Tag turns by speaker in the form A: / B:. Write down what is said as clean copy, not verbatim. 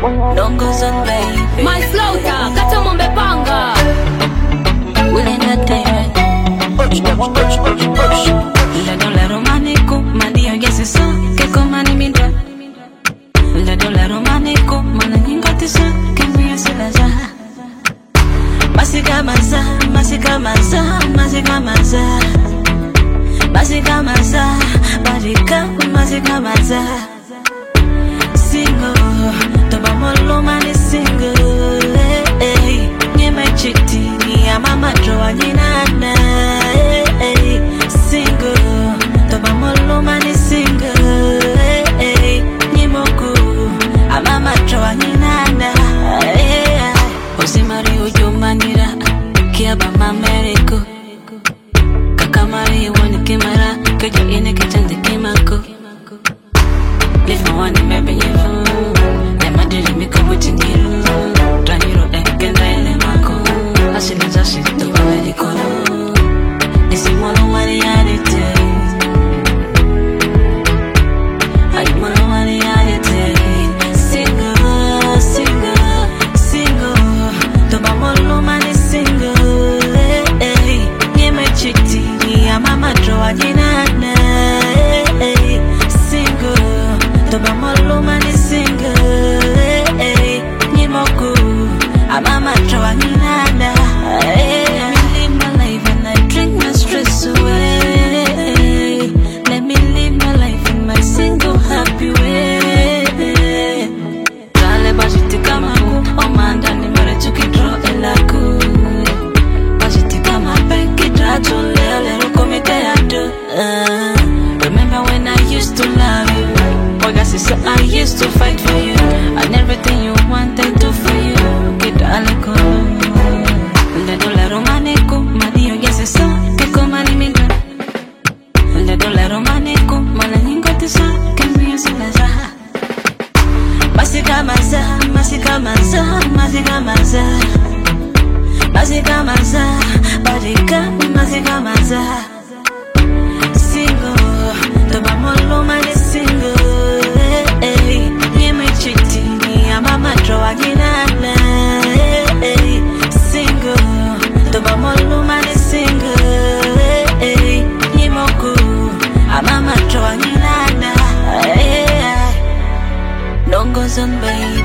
A: Don't go on, baby.
B: My slaughter, kata mombe panga.
A: Will entertainment. La dola romanico, mandio gesi so, che comani mi dà. La dola romanico, mana nyingati so, che mi aselaja. Masika maza, masika maza, masika maza. Masika maza, barika, masika maza. Single, toba molo mani single. Nye me chiti, ni amama joa nyinana. Single, toba molo mani single. Nye moku, amama joa nyinana. Osimari ujo manira, kia bama meriko. Kakamari wani kimara, kejo ine kichande kimako. Leave my one in my baby. Let my daily make up with you. Traniro and I mako. I see the just to very cool. This is one of my reality. I want my reality. Single, single, single. To my molo man is single. Yeah, my chitty. I'm a matro. I single. Toba molo mani single. Nye moku, amama joa ninanda. Let me live my life and I drink my stress away. Let me live my life in my single happy way. Kale bajiti kama ku, omanda ni mare tukidro elaku. Bajiti kama peki drato leo lero komite yado. Remember when I used to love you? So I used to fight for you, and everything you want I do for you. Get aleko, la dola romanico, madio gese so, que comani mi dà. La dola romanico, mana nyingoti so, que mi aselaja. Masika maza, masika maza, masika maza, masika maza, barika, masika maza. Single, toba molo mani single. Nye me chiti, ni amama joa ginana. Single, toba molo mani single. Nye moku, amama joa ginana. Don't go on, baby.